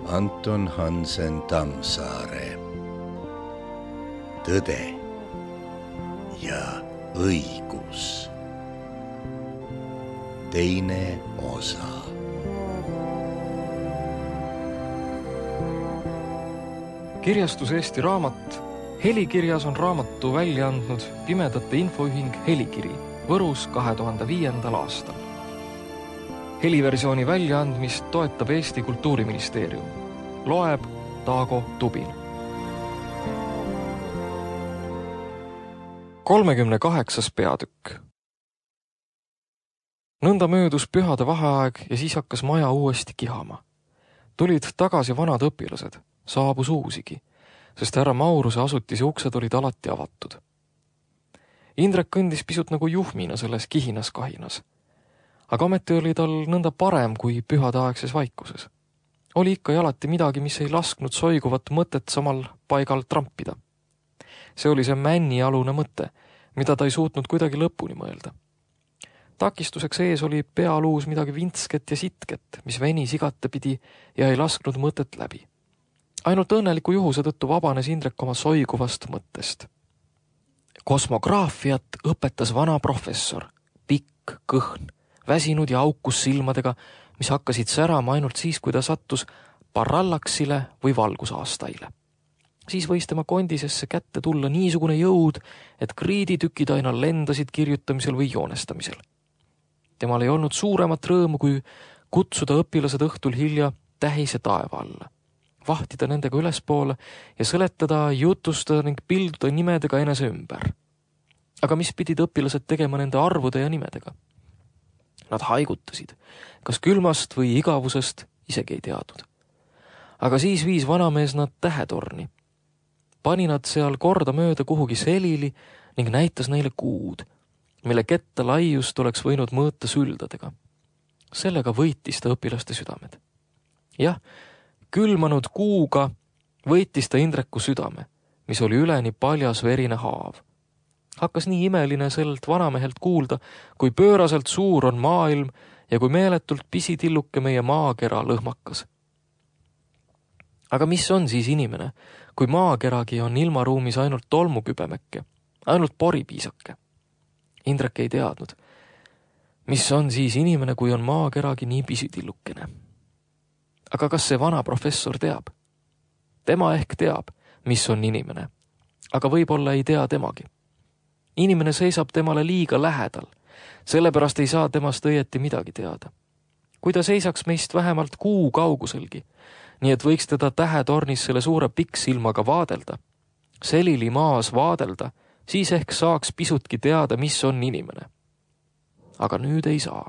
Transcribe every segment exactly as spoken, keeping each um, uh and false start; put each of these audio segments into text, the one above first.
Anton Hansen Tammsaare. Tõde ja õigus. Teine osa. Kirjastus Eesti Raamat. Helikirjas on raamatu välja andnud Pimedate Infoühing Helikiri Võrus kahe tuhande viiendal aastal. Heliversiooni väljaandmist toetab Eesti Kultuuriministeerium. Loeb Taago Tubin. kolmekümne kaheksas peatükk. Nõnda möödus pühade vaheaeg ja siis hakkas maja uuesti kihama. Tulid tagasi vanad õpilased, saabus uusigi, sest härra Mauruse asutisi uksed olid alati avatud. Indrek kõndis pisut nagu juhmina selles kihinas-kahinas. Aga ometi oli tal nõnda parem kui pühadeaegses vaikuses. Oli ikka ja alati midagi, mis ei lasknud soiguvat mõtet samal paigal trampida. See oli see männialune mõte, mida ta ei suutnud kuidagi lõpuni mõelda. Takistuseks ees oli pealuus midagi vintsket ja sitket, mis venis igatepidi ja ei lasknud mõtet läbi. Ainult õnneliku juhuse tõttu vabanes Indrek oma soiguvast mõttest. Kosmograafiat õpetas vana professor, pikk, kõhn, väsinud ja aukus silmadega, mis hakkasid särama ainult siis, kui ta sattus parallaksile või valgusaastaile. Siis võis tema kondisesse kätte tulla niisugune jõud, et kriiditükid aina lendasid kirjutamisel või joonestamisel. Temal ei olnud suuremat rõõmu, kui kutsuda õpilased õhtul hilja tähise taeva alla, vahtida nendega ülespoole ja seletada, jutustada ning pilduda nimedega enese ümber. Aga mis pidid õpilased tegema nende arvude ja nimedega? Nad haigutasid, kas külmast või igavusest isegi ei teadnud. Aga siis viis vanamees nad tähetorni. Pani nad seal korda mööda kuhugi selili ning näitas neile kuud, mille ketta laiust oleks võinud mõõta süldadega. Sellega võitis ta õpilaste südamed. Jah, külmanud kuuga võitis ta Indreku südame, mis oli üleni paljas verine haav. Hakkas nii imeline sellelt vanamehelt kuulda, kui pööraselt suur on maailm ja kui meeletult pisitilluke meie maakera lõhmakas. Aga mis on siis inimene, kui maakeragi on ilmaruumis ainult tolmukübemekke, ainult poripiisake? Indrek ei teadnud. Mis on siis inimene, kui on maakeragi nii pisitillukene? Aga kas see vana professor teab? Tema ehk teab, mis on inimene, aga võib-olla ei tea temagi. Inimene seisab temale liiga lähedal, sellepärast ei saa temast õieti midagi teada. Kui ta seisaks meist vähemalt kuu kauguselgi, nii et võiks teda tähetornis selle suure pikksilmaga vaadelda, selili maas vaadelda, siis ehk saaks pisutki teada, mis on inimene. Aga nüüd ei saa.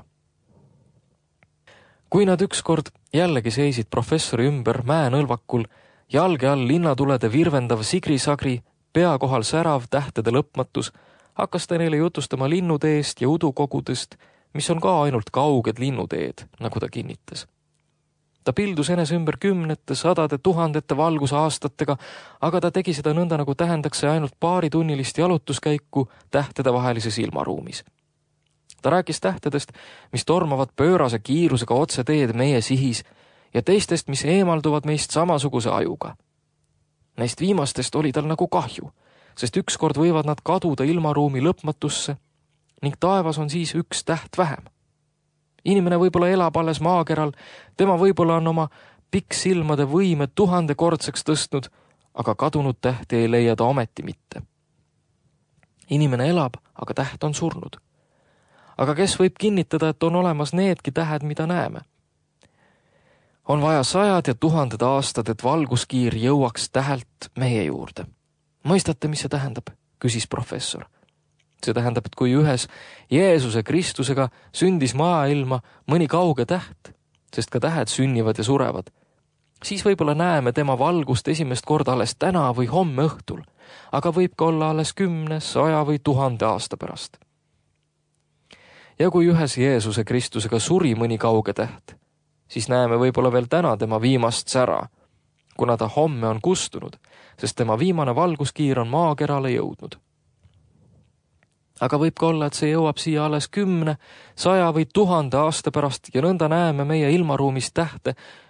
Kui nad ükskord jällegi seisid professori ümber mäenõlvakul, jalge all linnatulede virvendav sigrisagri, pea kohal särav tähtede lõpmatus, hakkas ta neile jutustama linnuteest ja udukogudest, mis on ka ainult kauged linnuteed, nagu ta kinnitas. Ta pildus enese ümber kümnete, sadade, tuhandete valgusaastatega, aga ta tegi seda nõnda, nagu tähendaks see ainult paari tunnilist jalutuskäiku tähtede vahelises ilmaruumis. Ta rääkis tähtedest, mis tormavad pöörase kiirusega otse teed meie sihis ja teistest, mis eemalduvad meist samasuguse ajuga. Neist viimastest oli tal nagu kahju, sest ükskord võivad nad kaduda ilmaruumi lõpmatusse ning taevas on siis üks täht vähem. Inimene võib-olla elab alles maakeral, tema võib-olla on oma pikksilmade võime tuhandekordseks tõstnud, aga kadunud tähti ei leia ta ometi mitte. Inimene elab, aga täht on surnud. Aga kes võib kinnitada, et on olemas needki tähed, mida näeme? On vaja sajad ja tuhanded aastad, et valguskiir jõuaks tähelt meie juurde. Mõistate, mis see tähendab? Küsis professor. See tähendab, et kui ühes Jeesuse Kristusega sündis maailma mõni kauge täht, sest ka tähed sünnivad ja surevad, siis võib-olla näeme tema valgust esimest korda alles täna või homme õhtul, aga võib ka olla alles kümne, saja või tuhande aasta pärast. Ja kui ühes Jeesuse Kristusega suri mõni kauge täht, siis näeme võib-olla veel täna tema viimast sära, kuna ta homme on kustunud, sest tema viimane valguskiir on maakerale jõudnud. Aga võib ka olla, et see jõuab siia alles kümne, saja või tuhande aasta pärast ja nõnda näeme meie ilmaruumis tähte,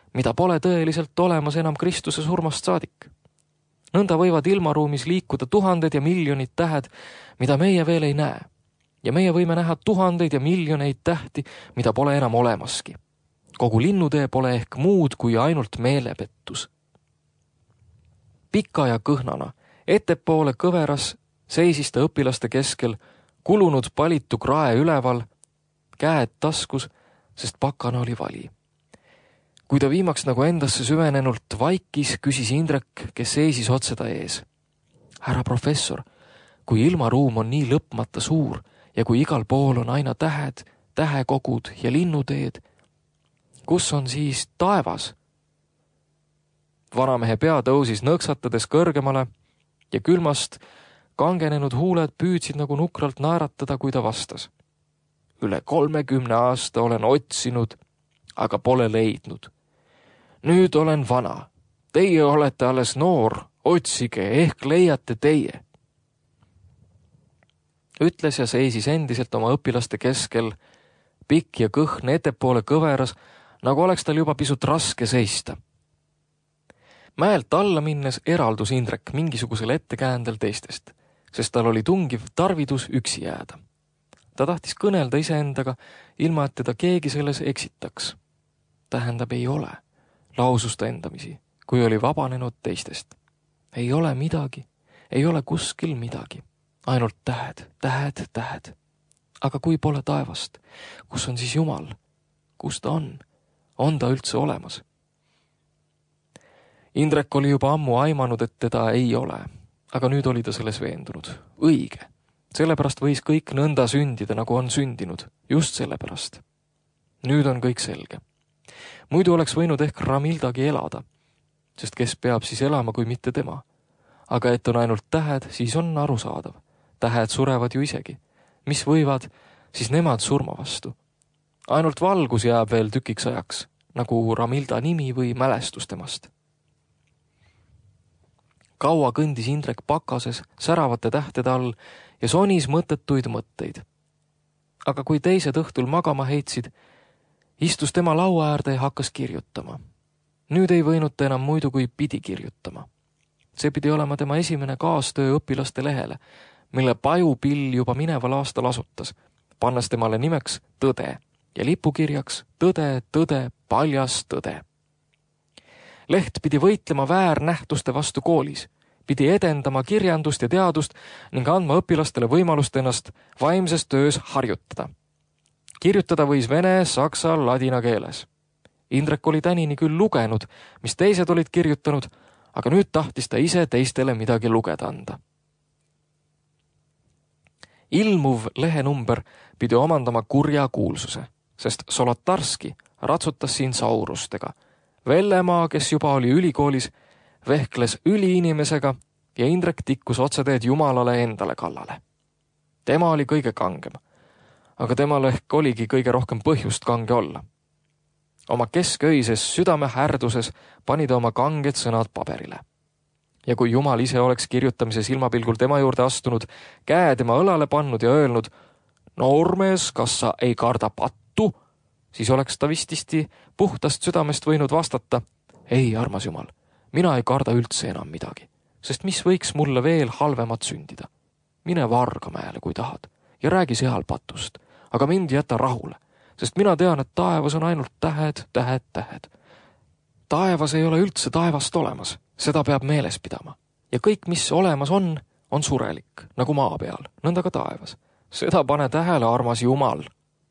mida pole tõeliselt olemas enam Kristuse surmast saadik. Nõnda võivad ilmaruumis liikuda tuhanded ja miljonid tähed, mida meie veel ei näe. Ja meie võime näha tuhandeid ja miljoneid tähti, mida pole enam olemaski. Kogu linnutee pole ehk muud kui ainult meelepettus. Pika ja kõhnana, ettepoole kõveras seisis ta õpilaste keskel, kulunud palitu krae üleval, käed taskus, sest pakana oli vali. Kui ta viimaks nagu endasse süvenenult vaikis, küsis Indrek, kes seisis otse ta ees. Härra professor, kui ilmaruum on nii lõpmata suur ja kui igal pool on aina tähed, tähekogud ja linnuteed, kus on siis taevas? Vanamehe pea tõusis nõksatades kõrgemale ja külmast kangenenud huuled püüdsid nagu nukralt naeratada, kui ta vastas. Üle kolmekümne aasta olen otsinud, aga pole leidnud. Nüüd olen vana. Teie olete alles noor. Otsige, ehk leiate teie. Ütles ja seisis endiselt oma õpilaste keskel, pikk ja kõhn ettepoole kõveras, nagu oleks tal juba pisut raske seista. Mäelt alla minnes eraldus Indrek mingisugusel ettekäändel teistest, sest tal oli tungiv tarvidus üksi jääda. Ta tahtis kõnelda iseendaga, ilma et teda keegi selles eksitaks. Tähendab, ei ole, lausus ta endamisi, kui oli vabanenud teistest. Ei ole midagi, ei ole kuskil midagi. Ainult tähed, tähed, tähed. Aga kui pole taevast, kus on siis Jumal? Kus ta on? On ta üldse olemas? Indrek oli juba ammu aimanud, et teda ei ole, aga nüüd oli ta selles veendunud. Õige. Sellepärast võis kõik nõnda sündida, nagu on sündinud. Just sellepärast. Nüüd on kõik selge. Muidu oleks võinud ehk Ramildagi elada, sest kes peab siis elama, kui mitte tema. Aga et on ainult tähed, siis on arusaadav. Tähed surevad ju isegi. Mis võivad, siis nemad surma vastu. Ainult valgus jääb veel tükiks ajaks, nagu Ramilda nimi või mälestus temast. Kaua kõndis Indrek pakases, säravate tähtede all ja sonis mõttetuid mõtteid. Aga kui teised õhtul magama heitsid, istus tema laua äärde ja hakkas kirjutama. Nüüd ei võinud ta enam muidu kui pidi kirjutama. See pidi olema tema esimene kaastöö õpilaste lehele, mille pajupill juba mineval aastal asutas, pannes temale nimeks Tõde ja lipukirjaks Tõde, tõde, paljas tõde. Leht pidi võitlema väärnähtuste vastu koolis, pidi edendama kirjandust ja teadust ning andma õpilastele võimalust ennast vaimses töös harjutada. Kirjutada võis vene, saksa, ladina keeles. Indrek oli tänini küll lugenud, mis teised olid kirjutanud, aga nüüd tahtis ta ise teistele midagi lugeda anda. Ilmuv lehenumber pidi omandama kurja kuulsuse, sest Solotarski ratsutas siin saurustega. Vellemaa, kes juba oli ülikoolis, vehkles üliinimesega ja Indrek tikkus otseteed Jumalale endale kallale. Tema oli kõige kangem, aga temal ehk oligi kõige rohkem põhjust kange olla. Oma kesköises südame härduses pani ta oma kanged sõnad paberile. Ja kui Jumal ise oleks kirjutamise silmapilgul tema juurde astunud, käe tema õlale pannud ja öelnud, noormees, kas sa ei karda pattu, siis oleks ta vististi puhtast südamest võinud vastata, ei, armas Jumal, mina ei karda üldse enam midagi, sest mis võiks mulle veel halvemat sündida. Mine Vargamäele, kui tahad, ja räägi seal patust, aga mind jäta rahule, sest mina tean, et taevas on ainult tähed, tähed, tähed. Taevas ei ole üldse taevast olemas, seda peab meeles pidama. Ja kõik, mis olemas on, on surelik, nagu maa peal, nõnda ka taevas. Seda pane tähele, armas Jumal.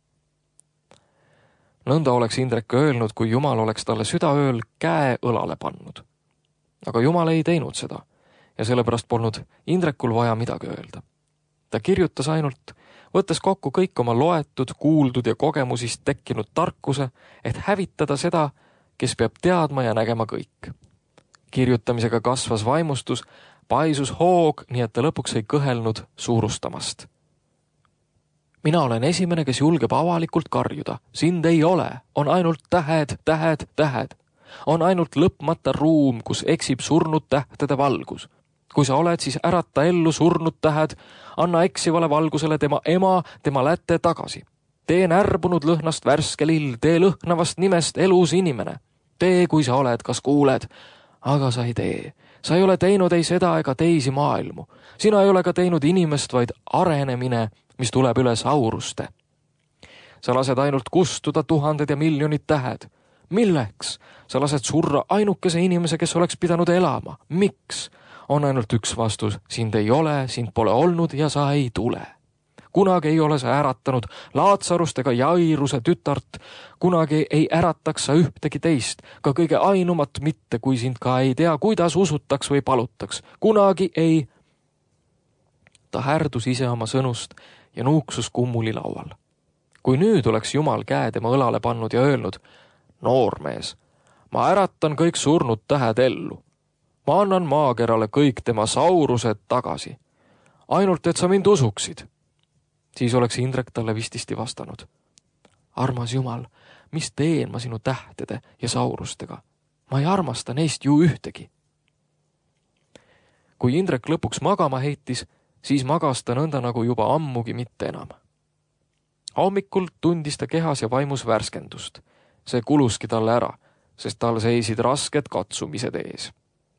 Nõnda oleks Indrek öelnud, kui Jumal oleks talle südaööl käe õlale pannud. Aga Jumal ei teinud seda ja sellepärast polnud Indrekul vaja midagi öelda. Ta kirjutas ainult, võttes kokku kõik oma loetud, kuuldud ja kogemusist tekkinud tarkuse, et hävitada seda, kes peab teadma ja nägema kõik. Kirjutamisega kasvas vaimustus, paisus hoog, nii et ta lõpuks ei kõhelnud suurustamast. Mina olen esimene, kes julgeb avalikult karjuda. Sind ei ole, on ainult tähed, tähed, tähed. On ainult lõpmata ruum, kus eksib surnud tähtede valgus. Kui sa oled, siis ärata ellu surnud tähed, anna eksivale valgusele tema ema, tema lätte tagasi. Tee närbunud lõhnast värske lill, tee lõhnavast nimest elus inimene. tee, kui sa oled, kas kuuled. Aga sa ei tee. Sa ei ole teinud ei seda ega teisi maailmu. Sina ei ole ka teinud inimest, vaid arenemine, mis tuleb üle sauruste. Sa lased ainult kustuda tuhanded ja miljonid tähed. Milleks? Sa lased surra ainukese inimese, kes oleks pidanud elama. Miks? On ainult üks vastus. Sind ei ole, sind pole olnud ja sa ei tule. Kunagi ei ole sa äratanud Laatsarust ega Jairuse tütart. Kunagi ei ärataks sa ühtegi teist, ka kõige ainumat mitte, kui sind ka ei tea, kuidas usutaks või palutaks. Kunagi ei. Ta härdus ise oma sõnust ja nuuksus kummuli laual. Kui nüüd oleks Jumal käe tema õlale pannud ja öelnud, noormees, ma äratan kõik surnud tähed ellu. Ma annan maakerale kõik tema saurused tagasi. Ainult, et sa mind usuksid. Siis oleks Indrek talle vististi vastanud. Armas Jumal, mis teen ma sinu tähtede ja saurustega? Ma ei armasta neist ju ühtegi. Kui Indrek lõpuks magama heitis, siis magas ta nõnda nagu juba ammugi mitte enam. Hommikul tundis ta kehas ja vaimus värskendust. See kuluski talle ära, sest tal seisid rasked katsumised ees.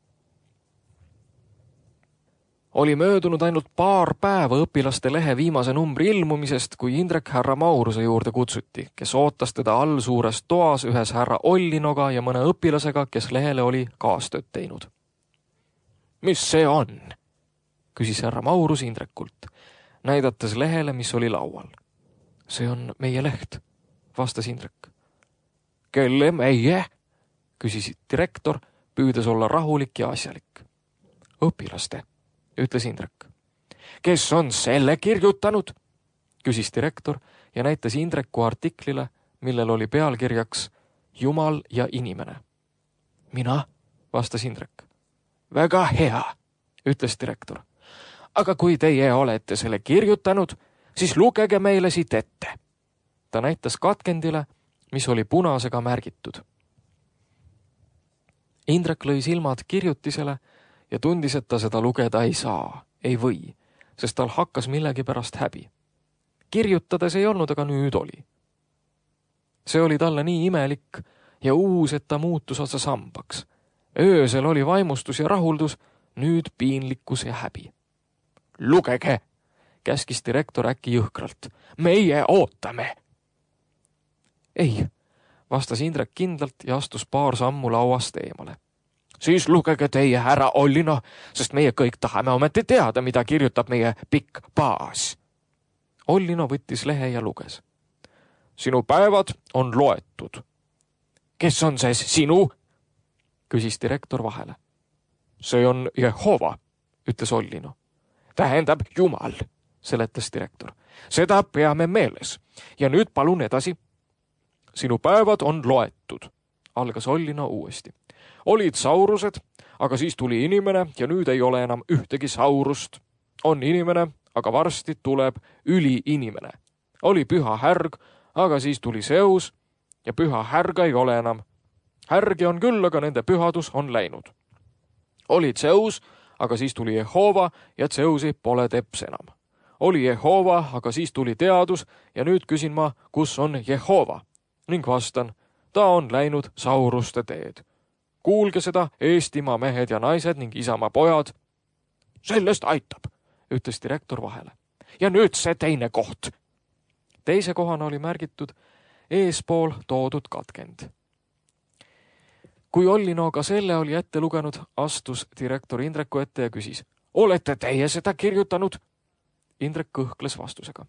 Oli möödunud ainult paar päeva õpilaste lehe viimase numbri ilmumisest, kui Indrek härra Mauruse juurde kutsuti, kes ootas teda all suures toas ühes härra Ollinoga ja mõne õpilasega, kes lehele oli kaastööd teinud. Mis see on? Küsis härra Maurus Indrekult, näidates lehele, mis oli laual. See on meie leht, vastas Indrek. Kelle meie? Küsis direktor, püüdes olla rahulik ja asjalik. Õpilaste, ütles Indrek. Kes on selle kirjutanud? Küsis direktor ja näitas Indreku artiklile, millel oli pealkirjaks Jumal ja inimene. Mina, vastas Indrek. Väga hea, ütles direktor. Aga kui teie olete selle kirjutanud, siis lugege meile siit ette. Ta näitas katkendile, mis oli punasega märgitud. Indrek lõi silmad kirjutisele ja tundis, et ta seda lugeda ei saa, ei või, sest tal hakkas millegi pärast häbi. Kirjutades ei olnud, aga nüüd oli. See oli talle nii imelik ja uus, et ta muutus otsa sambaks. Öösel oli vaimustus ja rahuldus, nüüd piinlikkus ja häbi. Lugege, käskis direktor äkki jõhkralt. Meie ootame. Ei, vastas Indrek kindlalt ja astus paar sammu lauast eemale. Siis lugege teie, härra Ollino, sest meie kõik tahame ometi teada, mida kirjutab meie pikk baas. Ollino võttis lehe ja luges. Sinu päevad on loetud. Kes on see sinu? Küsis direktor vahele. See on Jehova, ütles Ollino. Tähendab Jumal, seletas direktor. Seda peame meeles. Ja nüüd palun edasi. Sinu päevad on loetud, algas Ollino uuesti. Olid saurused, aga siis tuli inimene ja nüüd ei ole enam ühtegi saurust. On inimene, aga varsti tuleb üliinimene. Oli püha härg, aga siis tuli Zeus ja püha härga ei ole enam. Härgi on küll, aga nende pühadus on läinud. Oli Zeus, aga siis tuli Jehova ja Zeusi pole teps enam. Oli Jehova, aga siis tuli teadus ja nüüd küsin ma, kus on Jehova? Ning vastan, ta on läinud sauruste teed. Kuulge seda, Eestimaa mehed ja naised ning isamaa pojad. Sellest aitab, ütles direktor vahele. Ja nüüd see teine koht. Teise kohana oli märgitud eespool toodud katkend. Kui Ollino ka selle oli ette lugenud, astus direktor Indreku ette ja küsis, olete teie seda kirjutanud? Indrek kõhkles vastusega.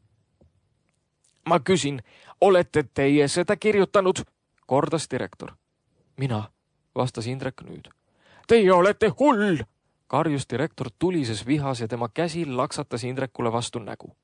Ma küsin, olete teie seda kirjutanud? Kordas direktor. Mina, vastas Indrek nüüd. Teie olete hull! Karjus direktor tulises vihas ja tema käsi laksatas Indrekule vastu nägu.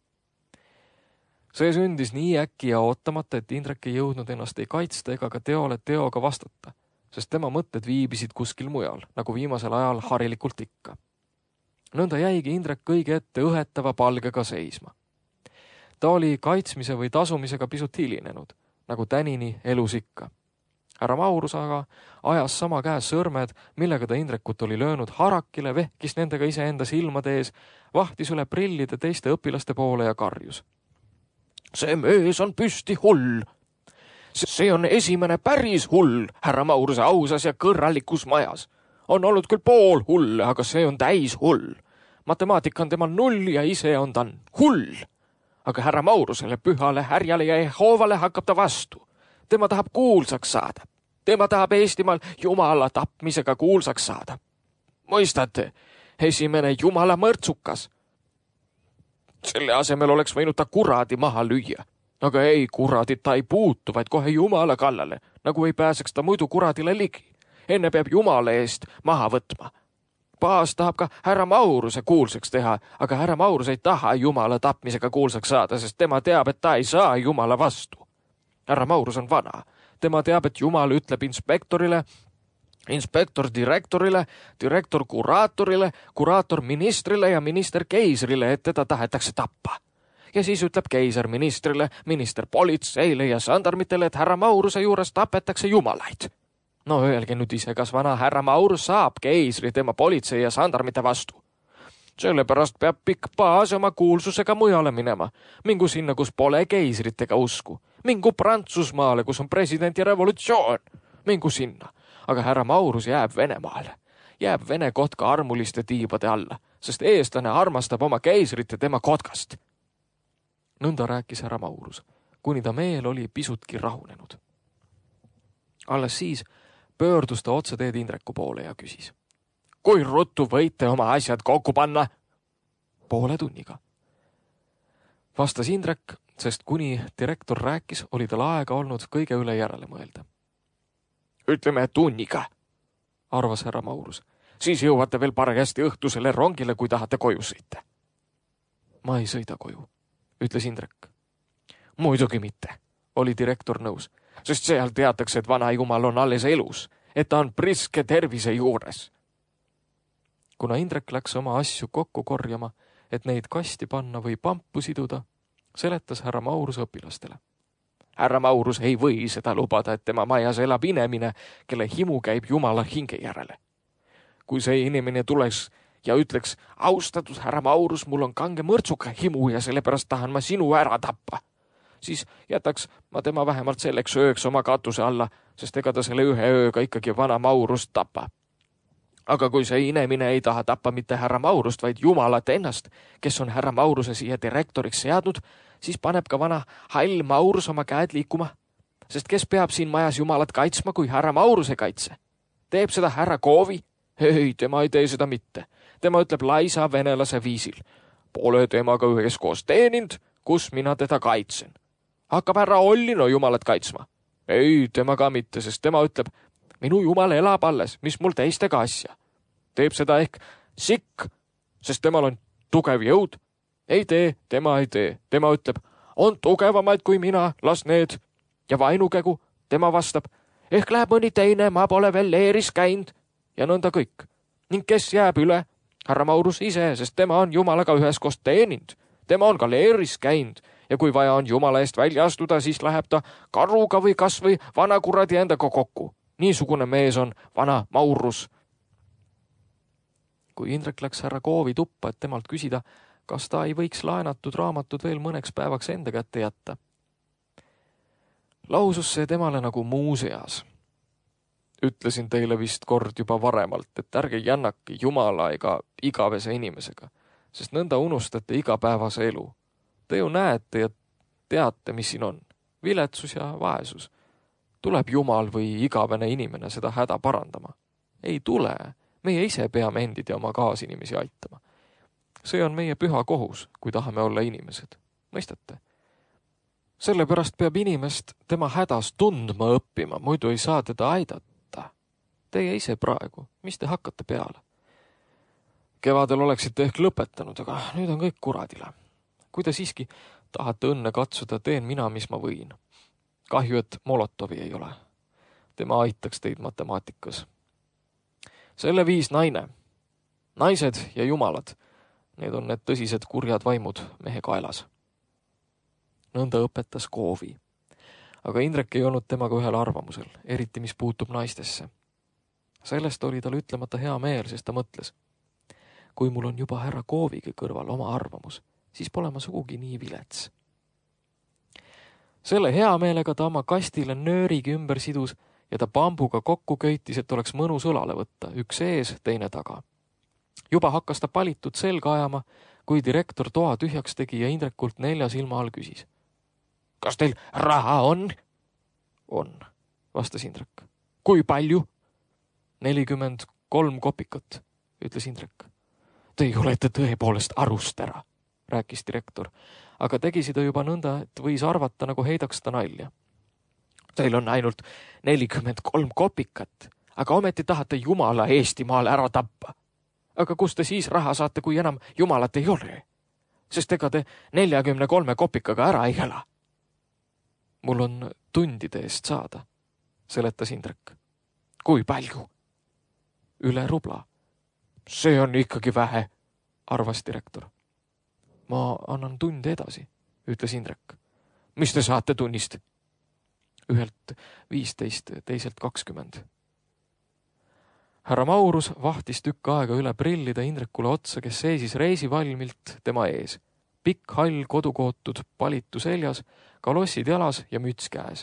See sündis nii äkki ja ootamata, et Indrek ei jõudnud ennast ei kaitsta ega ka teole teoga vastata, sest tema mõtted viibisid kuskil mujal, nagu viimasel ajal harilikult ikka. Nõnda jäigi Indrek kõige ette õhetava palgega seisma. Ta oli kaitsmise või tasumisega pisut hilinenud, nagu tänini elus ikka. Härra Maurus aga ajas sama käes sõrmed, millega ta Indrekut oli löönud harakile, vehkis nendega iseenda silmade ees, vahtis üle prillide teiste õpilaste poole ja karjus. See mees on püsti hull. see on esimene päris hull härra Mauruse ausas ja kõrralikus majas. On olnud küll pool hull, aga see on täis hull. Matemaatika on temal null ja ise on ta hull. Aga härra Maurusele, pühale, härjale ja Jehoovale hakkab ta vastu. Tema tahab kuulsaks saada. Tema tahab Eestimaal Jumala tapmisega kuulsaks saada. Mõistate, esimene Jumala mõrtsukas. Selle asemel oleks võinud ta kuradi maha lüüa. Aga ei, kuradit ta ei puutu, vaid kohe Jumala kallale, nagu ei pääseks ta muidu kuradile ligi. Enne peab Jumala eest maha võtma. Paas tahab ka härra Mauruse kuulsaks teha, aga härra Maurus ei taha Jumala tapmisega kuulsaks saada, sest tema teab, et ta ei saa Jumala vastu. Härra Maurus on vana. Tema teab, et Jumal ütleb inspektorile, inspektor direktorile, direktor kuraatorile, kuraator ministrile ja minister keisrile, et teda tahetakse tappa. Ja siis ütleb keiser ministrile, minister politseile ja sandarmitele, et härra Mauruse juures tapetakse jumalaid. No öelge nüüd ise, kas vana härra Maurus saab keisri tema politsei ja sandarmite vastu. Sellepärast peab pikk paas oma kuulsusega mujale minema. Mingu sinna, kus pole keisritega usku. Mingu Prantsusmaale, kus on president ja revolutsioon. Mingu sinna. Aga härra Maurus jääb Venemaale. Jääb Vene kotka armuliste tiibade alla, sest eestlane armastab oma keisrit ja tema kotkast. Nõnda rääkis härra Maurus, kuni ta meel oli pisutki rahunenud. Alles siis pöördus ta otse teed Indreku poole ja küsis. Kui ruttu võite oma asjad kokku panna? Poole tunniga. Vastas Indrek, sest kuni direktor rääkis, oli tal aega olnud kõige üle järele mõelda. Ütleme tunniga, arvas härra Maurus. Siis jõuate veel parajasti õhtusele rongile, kui tahate koju sõita. Ma ei sõida koju, ütles Indrek. Muidugi mitte, oli direktor nõus, sest seal teatakse, et vana Jumal on alles elus, et ta on priske tervise juures. Kuna Indrek läks oma asju kokku korjama, et neid kasti panna või pampu siduda, seletas härra Maurus õpilastele. Härra Maurus ei või seda lubada, et tema majas elab inimene, kelle himu käib Jumala hinge järele. Kui see inimene tuleks ja ütleks, austatud härra Maurus, mul on kange mõrtsuka himu ja sellepärast tahan ma sinu ära tappa, siis jätaks ma tema vähemalt selleks ööks oma katuse alla, sest ega ta selle ühe ööga ikkagi vana Maurust tapa. Aga kui see inimene ei taha tappa mitte härra Maurust, vaid Jumalat ennast, kes on härra Mauruse siia direktoriks seadnud, siis paneb ka vana hall Maurus oma käed liikuma. Sest kes peab siin majas Jumalat kaitsma, kui härra Mauruse kaitse? Teeb seda härra Koovi? Ei, tema ei tee seda mitte. Tema ütleb laisa venelase viisil. Pole temaga üheskoos teenind, kus mina teda kaitsen. Hakkab härra Ollino Jumalat kaitsma? Ei, tema ka mitte, sest tema ütleb, minu Jumal elab alles, mis mul teistega asja. Teeb seda ehk sikk, sest temal on tugev jõud. Ei tee, tema ei tee. Tema ütleb, on tugevamaid kui mina, las need. Ja vainukegu, tema vastab, ehk läheb mõni teine, ma pole veel leeris käinud. Ja nõnda kõik. Ning kes jääb üle? Härra Maurus ise, sest tema on Jumalaga üheskoos teeninud. Tema on ka leeris käinud. Ja kui vaja on Jumala eest välja astuda, siis läheb ta karuga või kas või vana kuradi endaga kokku. Niisugune mees on vana Maurus. Kui Indrek läks härra Koovi tuppa, et temalt küsida, kas ta ei võiks laenatud raamatud veel mõneks päevaks enda kätte jätta. Lausus see temale nagu muuseas. Ütlesin teile vist kord juba varemalt, et ärge jännaki Jumala ega igavese inimesega, sest nõnda unustate igapäevase elu. Te ju näete ja teate, mis siin on. Viletsus ja vaesus. Tuleb Jumal või igavene inimene seda häda parandama? Ei tule. Meie ise peame endid ja oma kaasinimesi aitama. See on meie püha kohus, kui tahame olla inimesed. Mõistate? Sellepärast peab inimest tema hädas tundma õppima, muidu ei saa teda aidata. Teie ise praegu, mis te hakkate peale? Kevadel oleksite ehk lõpetanud, aga nüüd on kõik kuradile. Kui te siiski tahate õnne katsuda, teen mina, mis ma võin. Kahju, et Molotovi ei ole. Tema aitaks teid matemaatikas. Selle viis naine. Naised ja jumalad. Need on need tõsised kurjad vaimud mehe kaelas. Nõnda õpetas Koovi. Aga Indrek ei olnud temaga ühel arvamusel, eriti mis puutub naistesse. Sellest oli tal ütlemata hea meel, sest ta mõtles. Kui mul on juba härra Koovigi kõrval oma arvamus, siis pole ma sugugi nii vilets. Selle hea meelega ta oma kastile nöörigi ümber sidus ja ta bambuga kokku köitis, et oleks mõnus õlale võtta, üks ees, teine taga. Juba hakkas ta palitud selga ajama, kui direktor toa tühjaks tegi ja Indrekult nelja silma all küsis. Kas teil raha on? On, vastas Indrek. Kui palju? nelikümmend kolm kopikat, ütles Indrek. Te olete tõepoolest arust ära, rääkis direktor, aga tegi seda juba nõnda, et võis arvata, nagu heidaks ta nalja. Teil on ainult nelikümmend kolm kopikat, aga ometi tahate Jumala Eestimaal ära tappa. Aga kus te siis raha saate, kui enam Jumalat ei ole? Sest ega te neljakümne kolme kopikaga ära ei ela. Mul on tundide eest saada, seletas Indrek. Kui palju? Üle rubla. See on ikkagi vähe, arvas direktor. Ma annan tunde edasi, ütles Indrek. Mis te saate tunnist? Ühelt viisteist, teiselt kakskümmend. Härra Maurus vahtis tükk aega üle prillida Indrekule otsa, kes seisis reisivalmilt tema ees. Pikk hall kodukootud palitu seljas, kalossid jalas ja müts käes.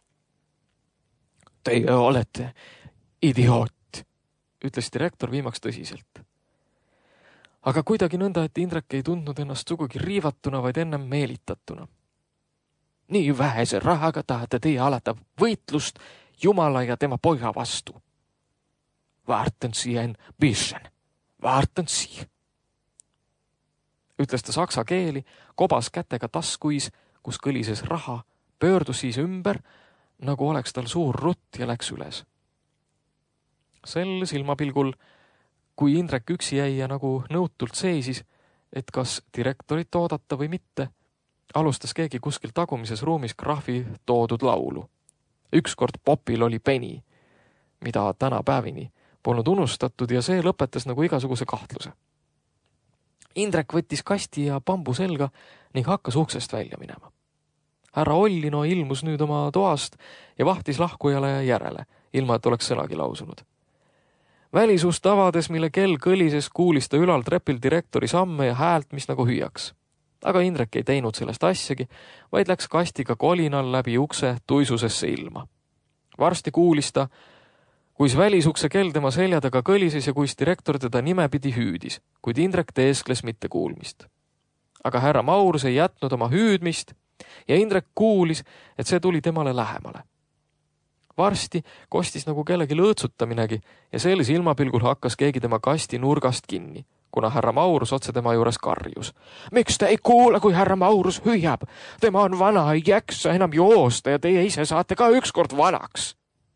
Teie olete idioot, ütles direktor viimaks tõsiselt. Aga kuidagi nõnda, et Indrek ei tundnud ennast sugugi riivatuna, vaid ennem meelitatuna. Nii vähese rahaga tahate teie alata võitlust Jumala ja tema poja vastu. Vaarten siihen bisschen, vaarten siihen. Ütles ta saksa keeli, kobas kätega taskuis, kus kõlises raha, pöördus siis ümber, nagu oleks tal suur rutt ja läks üles. Sel silmapilgul, kui Indrek üksi jäi ja nagu nõutult seisis, et kas direktorit oodata või mitte, alustas keegi kuskil tagumises ruumis krahvi toodud laulu. Ükskord popil oli peni, mida täna päevini polnud unustatud ja see lõpetas nagu igasuguse kahtluse. Indrek võttis kasti ja bambu selga ning hakkas uksest välja minema. Härra Ollino ilmus nüüd oma toast ja vahtis lahkujale järele, ilma et oleks sõnagi lausunud. Välisust avades, mille kell kõlises, kuulis ta ülal trepil direktori samme ja häält, mis nagu hüüaks. Aga Indrek ei teinud sellest asjagi, vaid läks kastiga kolinal läbi ukse tuisusesse ilma. Varsti kuulis ta, kuis välisukse kell tema selja taga kõlises ja kuis direktor teda nimepidi hüüdis, kuid Indrek teeskles mitte kuulmist. Aga härra Maurus ei jätnud oma hüüdmist ja Indrek kuulis, et see tuli temale lähemale. Varsti kostis nagu kellegi lõõtsutaminegi ja sel silmapilgul hakkas keegi tema kasti nurgast kinni, kuna härra Maurus otse tema juures karjus. Miks te ei kuule, kui härra Maurus hüüab? Tema on vana, ei jaksa enam joosta ja teie ise saate ka ükskord vanaks.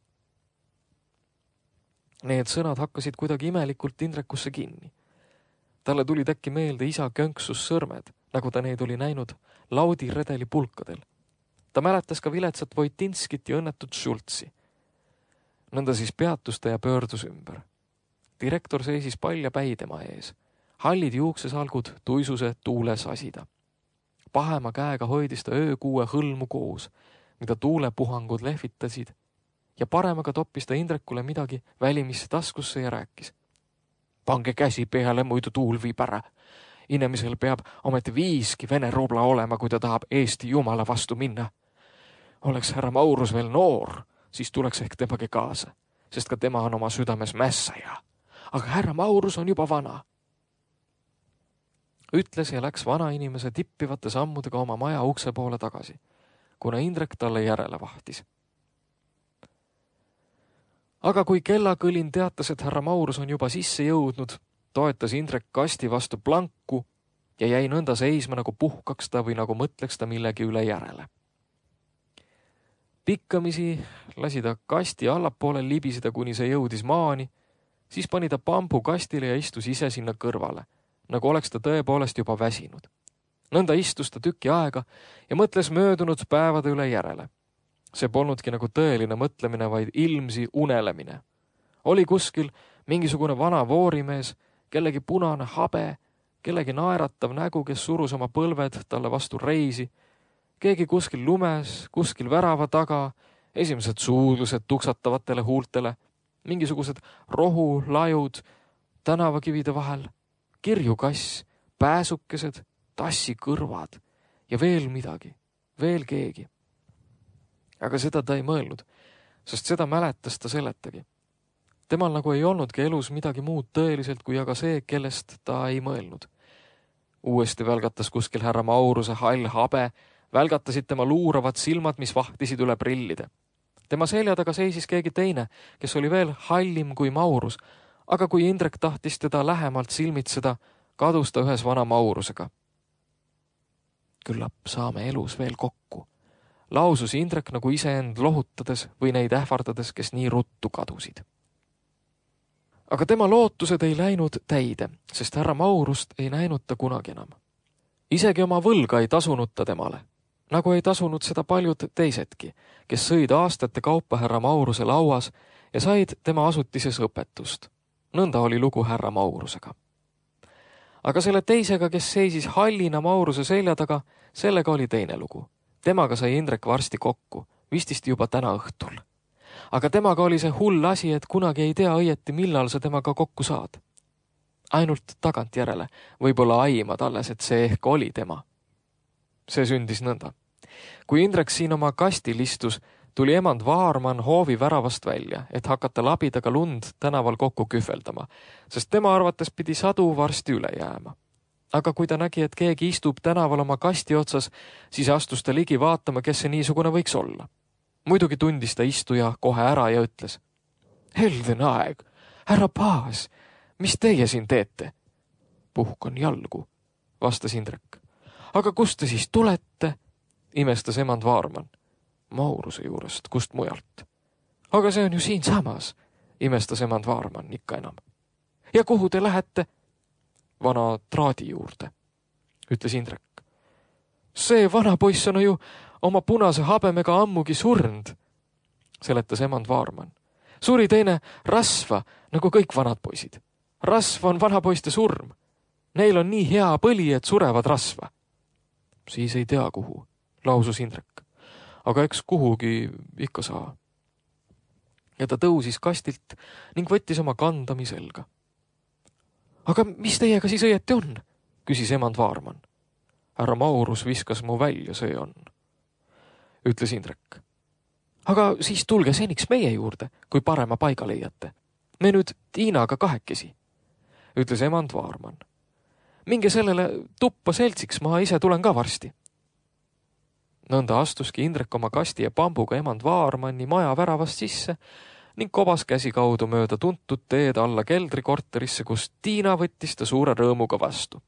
Need sõnad hakkasid kuidagi imelikult Indrekusse kinni. Talle tuli täkki meelde isa könksus sõrmed, nagu ta neid oli näinud laudi redeli pulkadel. Ta mäletas ka viletsat Voitinskit ja õnnetut Schultzi. Nõnda siis peatus ta ja pöördus ümber. Direktor seisis palja päi tema ees. Hallid juuksesalgud tuisuse tuule sasida. Pahema käega hoidis ta öökuue hõlmu koos, mida tuulepuhangud lehvitasid, ja paremaga toppis ta Indrekule midagi välimisse taskusse ja rääkis. Pange käsi peale, muidu tuul viib ära. Inimesel peab ometi viiski vene rubla olema, kui ta tahab Eesti Jumala vastu minna. Oleks härra Maurus veel noor, siis tuleks ehk temagi kaasa, sest ka tema on oma südames mässaja. Aga härra Maurus on juba vana. Ütles ja läks vana inimese tippivate sammudega oma maja ukse poole tagasi, kuna Indrek talle järele vahtis. Aga kui kellakõlin teatas, et härra Maurus on juba sisse jõudnud, toetas Indrek kasti vastu planku ja jäi nõnda seisma, nagu puhkaks ta või nagu mõtleks ta millegi üle järele. Pikkamisi lasi ta kasti allapoole libiseda, kuni see jõudis maani, siis pani ta pambu kastile ja istus ise sinna kõrvale, nagu oleks ta tõepoolest juba väsinud. Nõnda istus ta tüki aega ja mõtles möödunud päevade üle järele. See polnudki nagu tõeline mõtlemine, vaid ilmsi unelemine. Oli kuskil mingisugune vana voorimees, kellegi punane habe, kellegi naeratav nägu, kes surus oma põlved talle vastu reisi, keegi kuskil lumes, kuskil värava taga, esimesed suudlused tuksatavatele huultele, mingisugused rohu, lajud, tänavakivide vahel, kirjukass, pääsukesed, tassi kõrvad ja veel midagi, veel keegi. aga seda ta ei mõelnud, sest seda mäletas ta seletagi. Temal nagu ei olnudki elus midagi muud tõeliselt kui aga see, kellest ta ei mõelnud. Uuesti välgatas kuskil härra Mauruse hall habe, välgatasid tema luuravad silmad, mis vahtisid üle prillide. Tema selja taga seisis keegi teine, kes oli veel hallim kui Maurus, aga kui Indrek tahtis teda lähemalt silmitseda, kadus ta ühes vana Maurusega. Küllap saame elus veel kokku, lausus Indrek nagu iseend lohutades või neid ähvardades, kes nii ruttu kadusid. Aga tema lootused ei läinud täide, sest härra Maurust ei näinud ta kunagi enam. Isegi oma võlga ei tasunud ta temale, nagu ei tasunud seda paljud teisedki, kes sõid aastate kaupa härra Mauruse lauas ja said tema asutises õpetust. Nõnda oli lugu härra Maurusega. Aga selle teisega, kes seisis hallina Mauruse selja taga, sellega oli teine lugu. Temaga sai Indrek varsti kokku, vististi juba täna õhtul. Aga temaga oli see hull asi, et kunagi ei tea õieti, millal sa temaga kokku saad. Ainult tagantjärele, võib-olla aimad alles, et see ehk oli tema. See sündis nõnda. Kui Indrek siin oma kastil istus, tuli emand Vaarman hoovi väravast välja, et hakata labidaga lund tänaval kokku kühveldama, sest tema arvates pidi sadu varsti üle jääma. Aga kui ta nägi, et keegi istub tänaval oma kasti otsas, siis astus ta ligi vaatama, kes see niisugune võiks olla. Muidugi tundis ta istuja kohe ära ja ütles: Helden aeg, härra Paas, mis teie siin teete? Puhkan jalgu, vastas Indrek. Aga kust te siis tulete? Imestas emand Vaarman. Mauruse juurest, kust mujalt. Aga see on ju siin samas, imestas emand Vaarman ikka enam. Ja kuhu te lähete? Vana traadi juurde, ütles Indrek. See vana poiss on ju oma punase habemega ammugi surnd, seletas emand Vaarman. Suri teine rasva, nagu kõik vanad poisid. Rasv on vanapoiste surm. Neil on nii hea põli, et surevad rasva. Siis ei tea kuhu, lausus Indrek. Aga eks kuhugi ikka saa. Ja ta tõusis kastilt ning võttis oma kandami selga. Aga mis teiega siis õieti on? Küsis emand Vaarman. Härra Maurus viskas mu välja, see on, ütles Indrek. Aga siis tulge seniks meie juurde, kui parema paiga leiate. Me nüüd Tiinaga kahekesi, ütles emand Vaarman. Minge sellele tuppa seltsiks, ma ise tulen ka varsti. Nõnda astuski Indrek oma kasti ja pambuga emand Vaarmanni maja väravast sisse ning kobas käsi kaudu mööda tuntud teed alla keldrikorterisse, kus Tiina võttis ta suure rõõmuga vastu.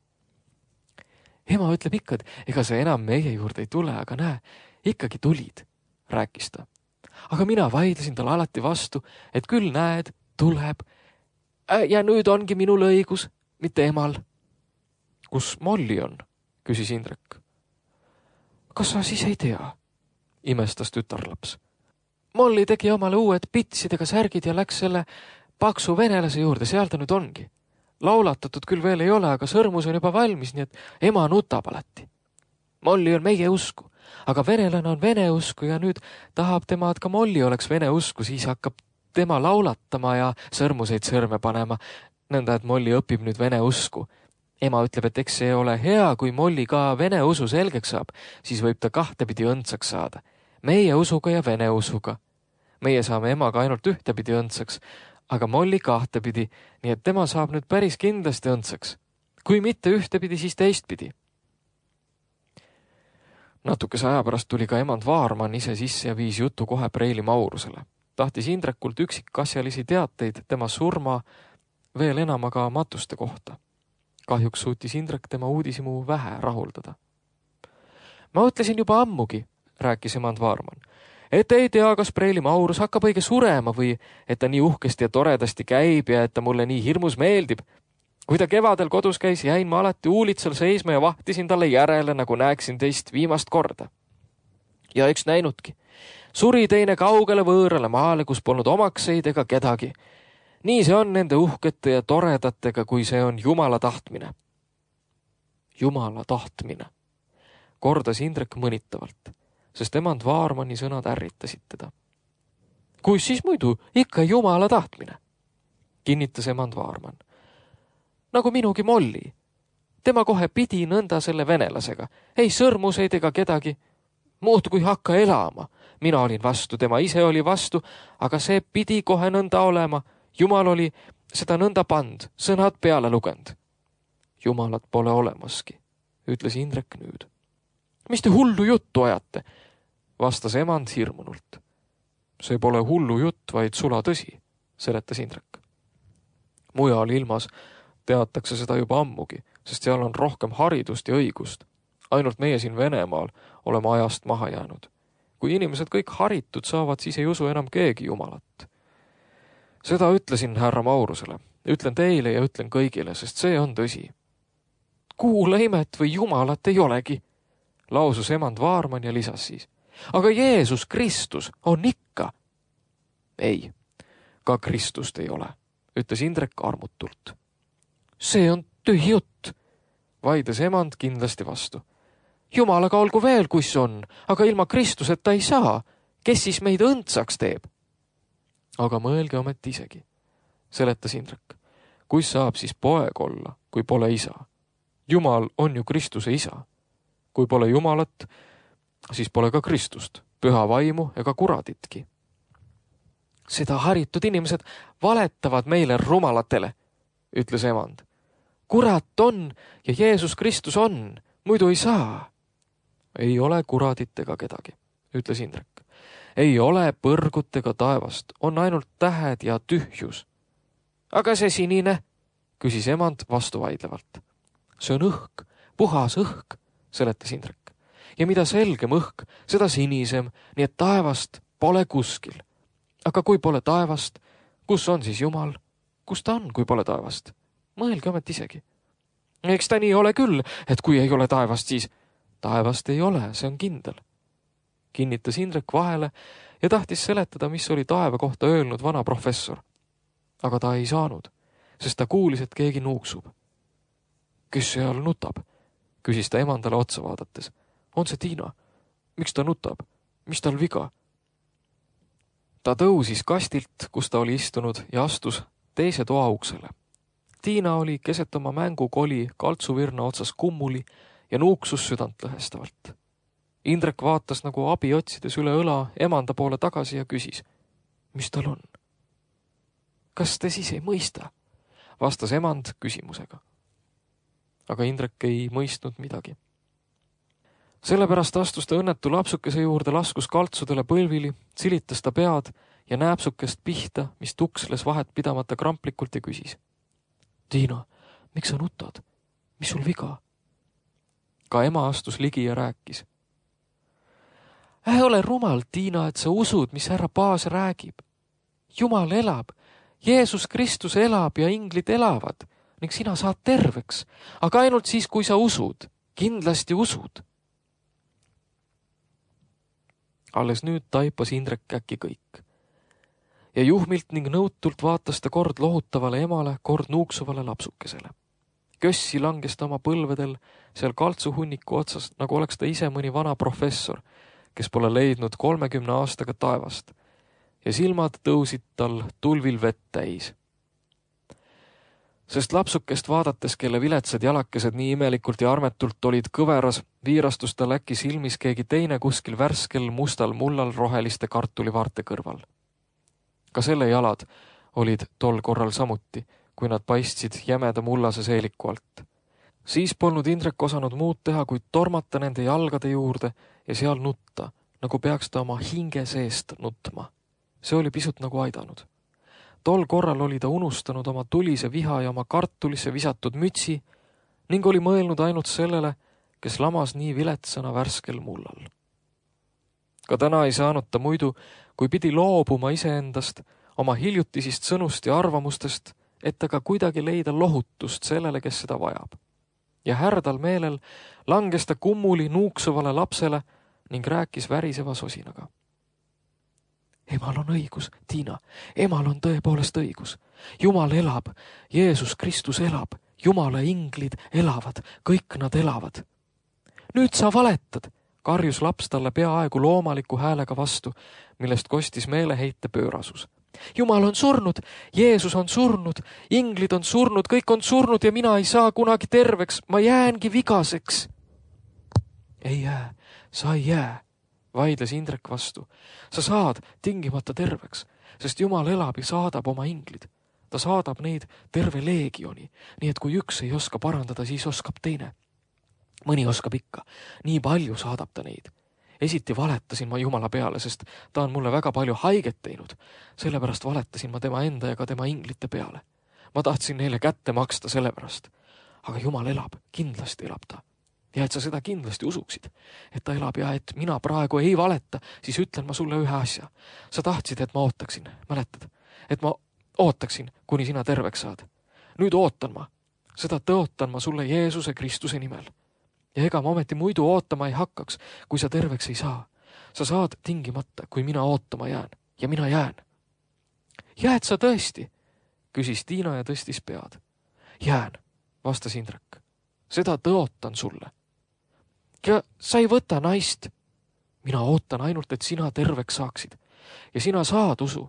Ema ütleb ikka, et ega sa enam meie juurde ei tule, aga näe, ikkagi tulid, rääkis ta. Aga mina vaidlesin talle alati vastu, et küll näed, tuleb. Ja nüüd ongi minul õigus, mitte emal. Kus Molli on? Küsis Indrek. Kas sa siis ei tea? Imestas tütarlaps. Molli tegi omale uued pitsidega särgid ja läks selle paksu venelase juurde, seal ta nüüd ongi. Laulatatud küll veel ei ole, aga sõrmus on juba valmis, nii et ema nutab alati. Molli on meie usku, aga venelane on vene usku ja nüüd tahab tema, et ka Molli oleks vene usku, siis hakkab tema laulatama ja sõrmuseid sõrme panema, nõnda et Molli õpib nüüd vene usku. Ema ütleb, et eks see ole hea, kui Molli ka vene usu selgeks saab, siis võib ta kahtepidi õndsaks saada. Meie usuga ja vene usuga. Meie saame emaga ainult ühtepidi õndsaks, aga Molli kahtepidi, nii et tema saab nüüd päris kindlasti õndsaks. Kui mitte ühtepidi, siis teistpidi. Natukese aja pärast tuli ka emand Vaarman ise sisse ja viis jutu kohe Preili Maurusele. Tahtis Indrekult üksikasjalisi teateid tema surma, veel enam aga matuste kohta. Kahjuks suutis Indrek tema uudisimu vähe rahuldada. Ma ütlesin juba ammugi, rääkis emand Vaarman, et ei tea, kas Preili Maurus hakkab õige surema või et ta nii uhkesti ja toredasti käib ja et ta mulle nii hirmus meeldib. Kui ta kevadel kodus käis, jäin ma alati uulitsal seisma ja vahtisin talle järele, nagu näeksin teist viimast korda. Ja eks näinudki. Suri teine kaugele võõrale maale, kus polnud omakseid ega kedagi. Nii see on nende uhkete ja toredatega, kui see on Jumala tahtmine. Jumala tahtmine, kordas Indrek mõnitavalt, sest emand Vaarmanni sõnad ärritasid teda. Kus siis muidu ikka Jumala tahtmine, kinnitas emand Vaarman. Nagu minugi Molli. Tema kohe pidi nõnda selle venelasega. Ei sõrmuseid ega kedagi. muudkui hakka elama. Mina olin vastu, tema ise oli vastu, aga see pidi kohe nõnda olema. Jumal oli seda nõnda pand, sõnad peale lugend. Jumalat pole olemaski, ütles Indrek nüüd. Mis te hullu juttu ajate? Vastas emand hirmunult. See pole hullu jutt, vaid sula tõsi, seletas Indrek. Mujal ilmas teatakse seda juba ammugi, sest seal on rohkem haridust ja õigust. Ainult meie siin Venemaal oleme ajast maha jäänud. Kui inimesed kõik haritud saavad, siis ei usu enam keegi Jumalat. Seda ütlesin härra Maurusele. Ütlen teile ja ütlen kõigile, sest see on tõsi. Kuula imet või Jumalat ei olegi, lausus emand Vaarman ja lisas siis. Aga Jeesus Kristus on ikka. Ei, ka Kristust ei ole, ütles Indrek armutult. See on tühi jutt, vaides emand kindlasti vastu. Jumalaga olgu veel, kus on, aga ilma Kristuseta ei saa. Kes siis meid õndsaks teeb? Aga mõelge ometi isegi, seletas Indrek. Kus saab siis poeg olla, kui pole isa? Jumal on ju Kristuse isa. Kui pole Jumalat, siis pole ka Kristust, püha vaimu ega kuraditki. Seda haritud inimesed valetavad meile rumalatele, ütles emand. Kurat on ja Jeesus Kristus on, muidu ei saa. Ei ole kuradit ega kedagi, ütles Indrek. Ei ole põrgut ega taevast, on ainult tähed ja tühjus. Aga see sinine, küsis emand vastuvaidlevalt. See on õhk, puhas õhk, seletas Indrek. Ja mida selgem õhk, seda sinisem, nii et taevast pole kuskil. Aga kui pole taevast, kus on siis Jumal? Kus ta on, kui pole taevast? Mõelge omet isegi. Eks ta nii ole küll, et kui ei ole taevast, siis taevast ei ole, see on kindel. Kinnitas Indrek vahele ja tahtis seletada, mis oli taeva kohta öelnud vana professor. Aga ta ei saanud, sest ta kuulis, et keegi nuuksub. Kes seal nutab? Küsis ta emandale otsa vaadates. On see Tiina? Miks ta nutab? Mis tal viga? Ta tõusis kastilt, kus ta oli istunud ja astus teise toa uksele. Tiina oli keset oma mängukoli kaltsuvirna otsas kummuli ja nuuksus südant lõhestavalt. Indrek vaatas nagu abi otsides üle õla emanda poole tagasi ja küsis. Mis tal on? Kas te siis ei mõista? Vastas emand küsimusega. Aga Indrek ei mõistnud midagi. Sellepärast astus ta õnnetu lapsukese juurde, laskus kaltsudele põlvili, silitas ta pead ja nääpsukest pihta, mis tuksles vahet pidamata kramplikult ja küsis. Tiina, miks sa nutad? Mis sul viga? Ka ema astus ligi ja rääkis. Äh ole rumal, Tiina, et sa usud, mis härra Paas räägib. Jumal elab, Jeesus Kristus elab ja inglid elavad ning sina saad terveks, aga ainult siis, kui sa usud, kindlasti usud. Alles nüüd taipas Indrek äkki kõik. Ja juhmilt ning nõutult vaatas ta kord lohutavale emale, kord nuuksuvale lapsukesele. Kössi langes ta oma põlvedel seal kaltsuhunniku otsas, nagu oleks ta ise mõni vana professor, kes pole leidnud kolmekümne aastaga taevast, ja silmad tõusid tal tulvil vett täis. Sest lapsukest vaadates, kelle viletsad jalakesed nii imelikult ja armetult olid kõveras, viirastus tal äkki silmis keegi teine kuskil värskel mustal mullal roheliste kartulivaarte kõrval. Ka selle jalad olid tol korral samuti, kui nad paistsid jämeda mullase seeliku alt. Siis polnud Indrek osanud muud teha, kui tormata nende jalgade juurde ja seal nutta, nagu peaks ta oma hinge seest nutma. See oli pisut nagu aidanud. Tol korral oli ta unustanud oma tulise viha ja oma kartulisse visatud mütsi ning oli mõelnud ainult sellele, kes lamas nii viletsana värskel mullal. Ka täna ei saanud ta muidu, kui pidi loobuma iseendast, oma hiljutisist sõnust ja arvamustest, et ta ka kuidagi leida lohutust sellele, kes seda vajab. Ja härdal meelel langes ta kummuli nuuksuvale lapsele ning rääkis väriseva sosinaga. Emal on õigus, Tiina, emal on tõepoolest õigus. Jumal elab, Jeesus Kristus elab, Jumala inglid elavad, kõik nad elavad. Nüüd sa valetad, karjus laps talle peaaegu loomaliku häälega vastu, millest kostis meeleheite pöörasus. Jumal on surnud, Jeesus on surnud, inglid on surnud, kõik on surnud ja mina ei saa kunagi terveks, ma jäängi vigaseks. Ei jää, sa ei jää, vaidles Indrek vastu. Sa saad tingimata terveks, sest Jumal elab ja saadab oma inglid. Ta saadab neid terve leegioni, nii et kui üks ei oska parandada, siis oskab teine. Mõni oskab ikka, nii palju saadab ta neid. Esiti valetasin ma Jumala peale, sest ta on mulle väga palju haiget teinud. Sellepärast valetasin ma tema enda ja ka tema inglite peale. Ma tahtsin neile kätte maksta sellepärast. Aga Jumal elab, kindlasti elab ta. Ja et sa seda kindlasti usuksid, et ta elab ja et mina praegu ei valeta, siis ütlen ma sulle ühe asja. Sa tahtsid, et ma ootaksin, mäletad? Et ma ootaksin, kuni sina terveks saad. Nüüd ootan ma. Seda tõotan ma sulle Jeesuse Kristuse nimel. Ja ega ma ometi muidu ootama ei hakkaks, kui sa terveks ei saa. Sa saad tingimata, kui mina ootama jään. Ja mina jään. Jääd sa tõesti? Küsis Tiina ja tõstis pead. Jään, vastas Indrek. Seda tõotan sulle. Ja sa ei võta naist. Mina ootan ainult, et sina terveks saaksid. Ja sina saad usu.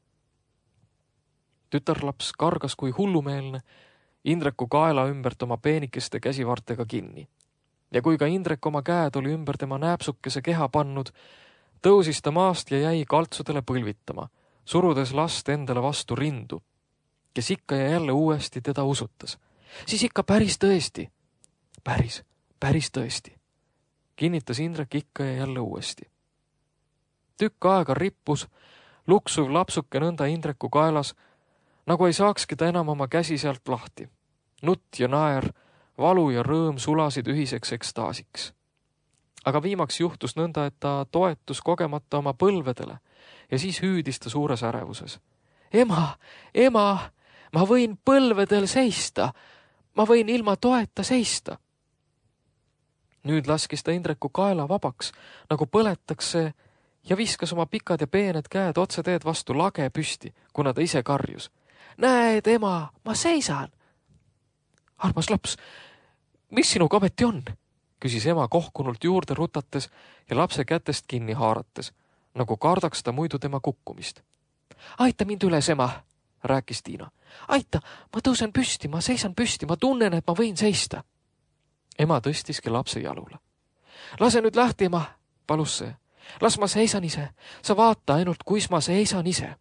Tütarlaps kargas kui hullumeelne Indreku kaela ümbert oma peenikeste käsivartega kinni. Ja kui ka Indrek oma käed oli ümber tema nääpsukese keha pannud, tõusis ta maast ja jäi kaltsudele põlvitama, surudes last endale vastu rindu, kes ikka ja jälle uuesti teda usutas. Siis ikka päris tõesti. Päris, päris tõesti. Kinnitas Indrek ikka ja jälle uuesti. Tükk aega rippus, luksuv lapsuke nõnda Indreku kaelas, nagu ei saakski ta enam oma käsi sealt lahti. Nutt ja naer, valu ja rõõm sulasid ühiseks ekstaasiks. Aga viimaks juhtus nõnda, et ta toetus kogemata oma põlvedele ja siis hüüdis ta suures ärevuses. Ema, ema, ma võin põlvedel seista, ma võin ilma toeta seista. Nüüd laskis ta Indreku kaela vabaks, nagu põletakse ja viskas oma pikad ja peened käed otse teed vastu lage püsti, kuna ta ise karjus. Näed, ema, ma seisan. Armas laps, mis sinuga ometi on? Küsis ema kohkunult juurde rutates ja lapse kätest kinni haarates, nagu kardaks ta muidu tema kukkumist. Aita mind üles, ema, rääkis Tiina. Aita, ma tõusen püsti, ma seisan püsti, ma tunnen, et ma võin seista. Ema tõstiski lapse jalule. Lase nüüd lahti, ema, palus see. Las ma seisan ise, sa vaata ainult, kuis ma seisan ise.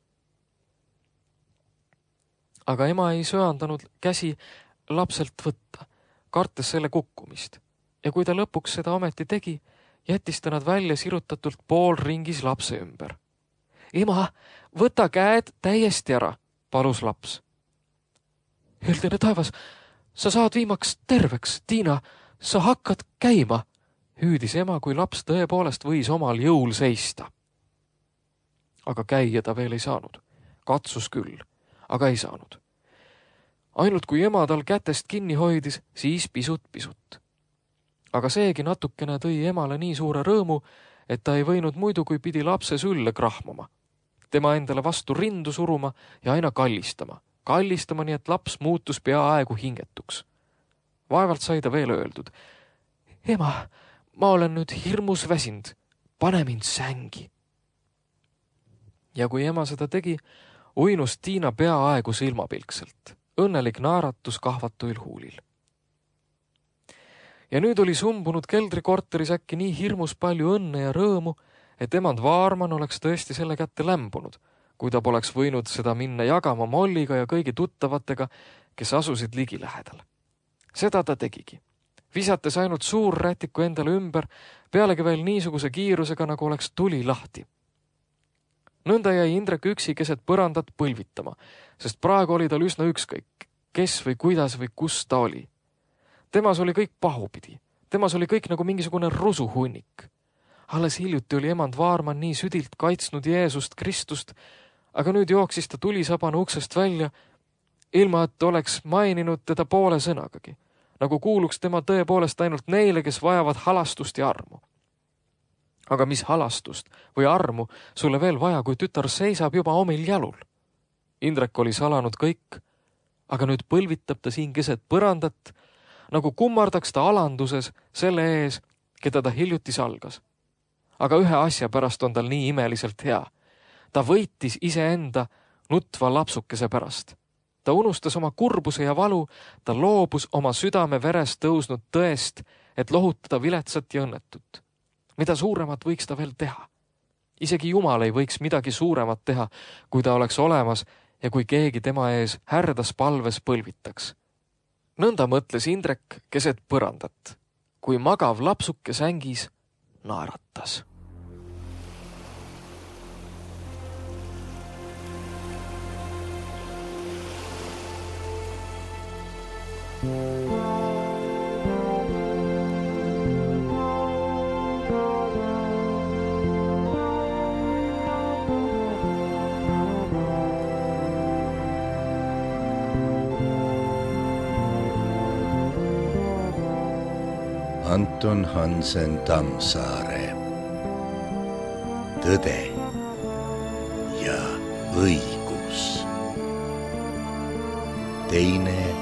Aga ema ei söandanud käsi lapselt võtta, kartes selle kukkumist. Ja kui ta lõpuks seda ometi tegi, jättis ta nad välja sirutatult pool ringis lapse ümber. Ema, võta käed täiesti ära, palus laps. Heldene taevas, sa saad viimaks terveks, Tiina, sa hakkad käima, hüüdis ema, kui laps tõepoolest võis omal jõul seista. Aga käia ta veel ei saanud. Katsus küll, aga ei saanud. Ainult kui ema tal kätest kinni hoidis, siis pisut-pisut. Aga seegi natukene tõi emale nii suure rõõmu, et ta ei võinud muidu, kui pidi lapse sülle krahmama. Tema endale vastu rindu suruma ja aina kallistama. Kallistama nii, et laps muutus peaaegu hingetuks. Vaevalt sai ta veel öeldud. Ema, ma olen nüüd hirmus väsind. Pane mind sängi. Ja kui ema seda tegi, uinus Tiina peaaegu silmapilkselt. Õnnelik naeratus kahvatuil huulil. Ja nüüd oli sumbunud keldrikorteris äkki nii hirmus palju õnne ja rõõmu, et emand Vaarman oleks tõesti selle kätte lämbunud, kui ta poleks võinud seda minna jagama Molliga ja kõigi tuttavatega, kes asusid ligi lähedal. Seda ta tegigi. Visates ainult suur rätiku endale ümber, pealegi veel niisuguse kiirusega, nagu oleks tuli lahti. Nõnda jäi Indrek üksi keset põrandat põlvitama, sest praegu oli tal üsna ükskõik, kes või kuidas või kus ta oli. Temas oli kõik pahupidi. Temas oli kõik nagu mingisugune rusuhunnik. Alles hiljuti oli emand Vaarman nii südilt kaitsnud Jeesust Kristust, aga nüüd jooksis ta tulisabane uksest välja, ilma et oleks maininud teda poole sõnagagi, nagu kuuluks tema tõepoolest ainult neile, kes vajavad halastust ja armu. Aga mis halastust või armu sulle veel vaja, kui tütar seisab juba omil jalul? Indrek oli salanud kõik, aga nüüd põlvitab ta siin keset põrandat, nagu kummardaks ta alanduses selle ees, keda ta hiljuti salgas. Aga ühe asja pärast on tal nii imeliselt hea. Ta võitis iseenda nutva lapsukese pärast. Ta unustas oma kurbuse ja valu, ta loobus oma südame verest tõusnud tõest, et lohutada viletsat ja õnnetut. Mida suuremat võiks ta veel teha? Isegi Jumal ei võiks midagi suuremat teha, kui ta oleks olemas ja kui keegi tema ees härdas palves põlvitaks. Nõnda mõtles Indrek keset põrandat, kui magav lapsuke sängis naeratas. Anton Hansen Tammsaare. Tõde ja õigus. Teine